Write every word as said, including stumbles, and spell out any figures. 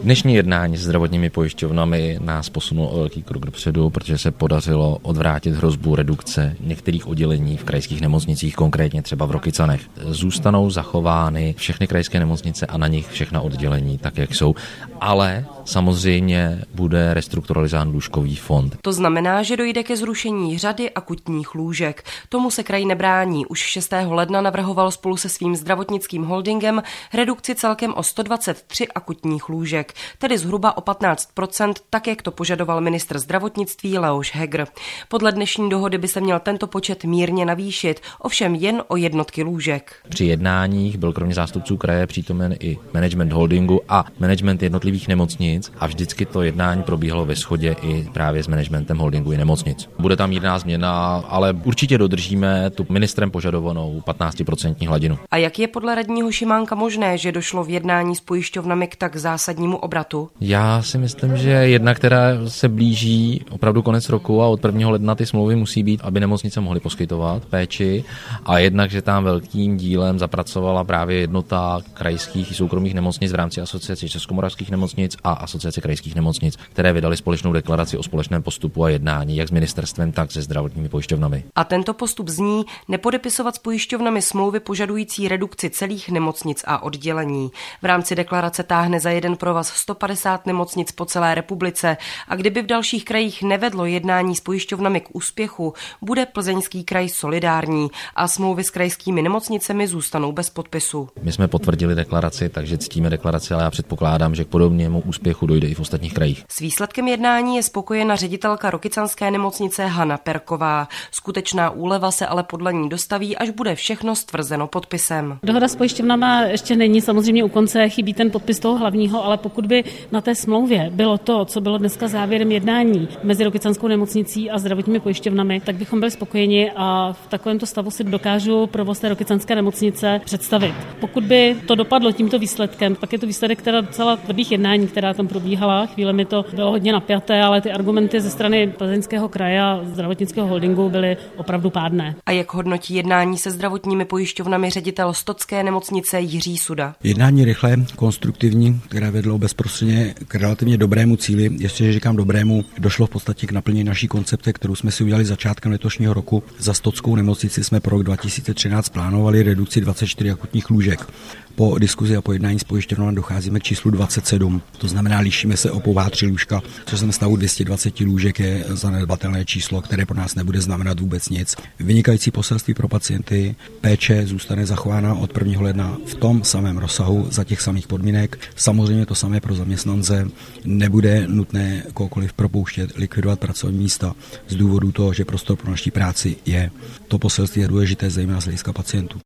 Dnešní jednání se zdravotními pojišťovnami nás posunulo o velký krok dopředu, protože se podařilo odvrátit hrozbu redukce některých oddělení v krajských nemocnicích, konkrétně třeba v Rokycanech. Zůstanou zachovány všechny krajské nemocnice a na nich všechna oddělení, tak jak jsou, ale samozřejmě bude restrukturalizován lůžkový fond. To znamená, že dojde ke zrušení řady akutních lůžek. Tomu se kraj nebrání. Už šestého ledna navrhoval spolu se svým zdravotnickým holdingem redukci celkem o sto dvacet tři akutních lůžek, tedy zhruba o patnáct procent, tak jak to požadoval ministr zdravotnictví Leoš Heger. Podle dnešní dohody by se měl tento počet mírně navýšit, ovšem jen o jednotky lůžek. Při jednáních byl kromě zástupců kraje přítomen i management holdingu a management jednotlivých nemocnic a vždycky to jednání probíhalo ve shodě i právě s managementem holdingu i nemocnic. Bude tam mírná změna, ale určitě dodržíme tu ministrem požadovanou patnáctiprocentní hladinu. A jak je podle radního Šimánka možné, že došlo v jednání s pojišťovnami k tak zásadnímu obratu? Já si myslím, že jedna, která se blíží opravdu konec roku a od prvního ledna ty smlouvy musí být, aby nemocnice mohly poskytovat péči, a jednak, že tam velkým dílem zapracovala právě jednota krajských i soukromých nemocnic v rámci Asociace českomoravských nemocnic a Asociace krajských nemocnic, které vydali společnou deklaraci o společném postupu a jednání jak s ministerstvem, tak se zdravotními pojišťovnami. A tento postup zní nepodepisovat s pojišťovnami smlouvy požadující redukci celých nemocnic a oddělení. V rámci deklarace táhne za jeden provaz sto padesát nemocnic po celé republice a kdyby v dalších krajích nevedlo jednání s pojišťovnami k úspěchu, bude Plzeňský kraj solidární a smlouvy s krajskými nemocnicemi zůstanou bez podpisu. My jsme potvrdili deklaraci, takže ctíme deklaraci, ale já předpokládám, že k podobnému úspěchu dojde i v ostatních krajích. S výsledkem jednání je spokojena ředitelka Rokycanské nemocnice Hana Perková. Skutečná úleva se ale podle ní dostaví, až bude všechno stvrzeno podpisem. Dohoda s pojišťovnama ještě není samozřejmě u konce, chybí ten podpis toho hlavního, ale pokud by na té smlouvě bylo to, co bylo dneska závěrem jednání mezi Rokycanskou nemocnicí a zdravotními pojišťovnami, tak bychom byli spokojeni a v takovémto stavu si dokážu provoz té Rokycanské nemocnice představit. Pokud by to dopadlo tímto výsledkem, tak je to výsledek teda docela tvrdých jednání, která tam probíhala. Chvíle mi to bylo hodně napjaté, ale ty argumenty ze strany Plzeňského kraje a zdravotnického holdingu byly opravdu pádné. A jak hodnotí jednání se zdravotními pojišťovnami ředitel Stocké nemocnice Jiří Suda? Jednání rychlé, konstruktivní, které vedlo bezprostředně k relativně dobrému cíli. Ještě říkám dobrému, došlo v podstatě k naplnění naší koncepce, kterou jsme si udělali začátkem letošního roku. Za Stockou nemocnici jsme pro rok dva tisíce třináct plánovali redukci dvacet čtyři akutních lůžek. Po diskuzi a po jednání s pojišťovnami docházíme k číslu dvacet sedm. To znamená, lišíme se o pouhá tři lůžka, což jsem stavu dvě stě dvacet lůžek je zanedbatelné číslo, které pro nás nebude znamenat vůbec nic. Vynikající poselství pro pacienty, péče zůstane zachována od prvního ledna v tom samém rozsahu za těch samých podmínek. Samozřejmě to samé pro zaměstnance, nebude nutné kohokoliv propouštět, likvidovat pracovní místa z důvodu toho, že prostor pro naší práci je. To poselství je důležité zejména z hlediska pacientů.